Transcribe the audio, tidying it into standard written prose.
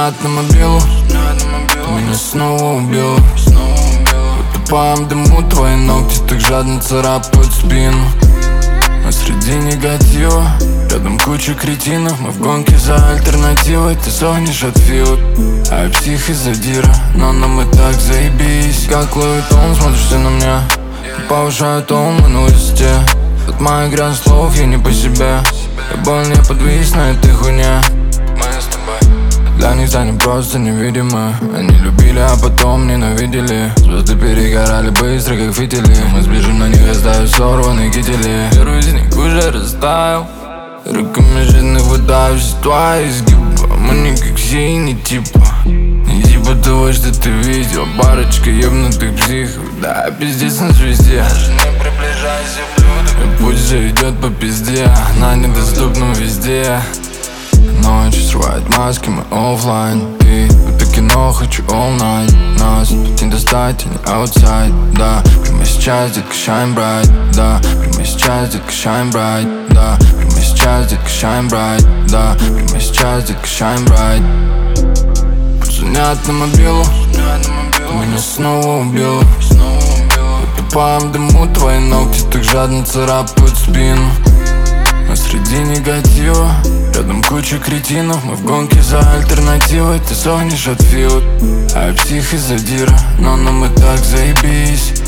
Звонят на мобилу, ты меня снова убила. В тупом дыму твои ногти так жадно царапают спину. Но среди негатива рядом куча кретинов. Мы в гонке за альтернативой. Ты сохнешь от филок, а я псих из-за дира. Но нам и так заебись. Как Луи Тон, смотришь ты на меня. Повышаю тон на высоте. От моих грязных слов я не по себе. Я больно не подвис на этой хуйне. Для них станем просто невидимы. Они любили, а потом ненавидели. Звезды перегорали быстро, как фитили. Мы сбежим на них, оставив сорванные кители. Первый из них уже растаял. Руками жадных хватаюсь твои изгиба. Мы не как синий типа. Не типа того, что ты видел. Парочка ебнутых психов. Да, пиздец на звезде. Даже не приближайся, блюдо. Путь же идет по пизде. Она недоступна везде. Ночь срывает маски, мы оффлайн. И это кино хочу all night. Нас тут не достать, и не outside. Да, прямо сейчас, детка, shine bright. Да, прямо сейчас, детка, shine bright. Да, прямо сейчас, детка, shine bright. Да, прямо сейчас, детка, shine bright. Звонят на мобилу, ты меня снова убила. В тупом дыму твои ногти так жадно царапают спину. Но среди негатива рядом куча кретинов. Мы в гонке за альтернативой. Ты сохнешь от филок, а я псих из-за дира. Но нам и так заебись.